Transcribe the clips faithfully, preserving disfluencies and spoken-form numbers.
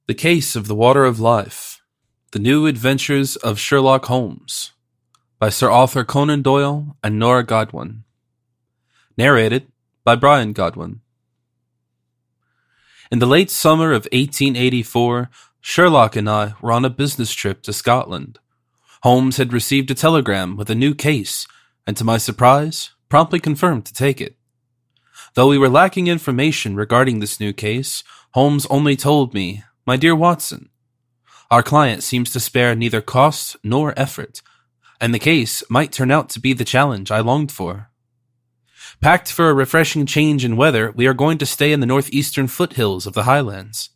The Case of the Water of Life, The New Adventures of Sherlock Holmes, by Sir Arthur Conan Doyle and Nora Godwin. Narrated by Brian Godwin. In the late summer of eighteen eighty-four, Sherlock and I were on a business trip to Scotland. Holmes had received a telegram with a new case, and to my surprise, promptly confirmed to take it. Though we were lacking information regarding this new case, Holmes only told me, "My dear Watson, our client seems to spare neither cost nor effort, and the case might turn out to be the challenge I longed for. Packed for a refreshing change in weather, we are going to stay in the northeastern foothills of the Highlands."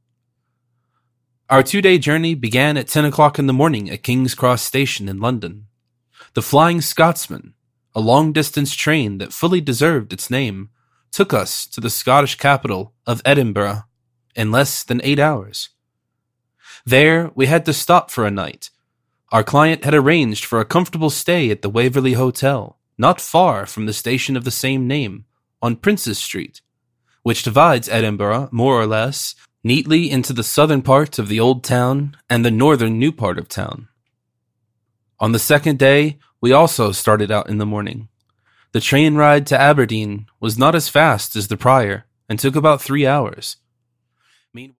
Our two-day journey began at ten o'clock in the morning at King's Cross Station in London. The Flying Scotsman, a long-distance train that fully deserved its name, took us to the Scottish capital of Edinburgh in less than eight hours. There, we had to stop for a night. Our client had arranged for a comfortable stay at the Waverley Hotel, not far from the station of the same name, on Princes Street, which divides Edinburgh, more or less, neatly into the southern part of the Old Town and the northern new part of town. On the second day, we also started out in the morning. The train ride to Aberdeen was not as fast as the prior and took about three hours. Meanwhile,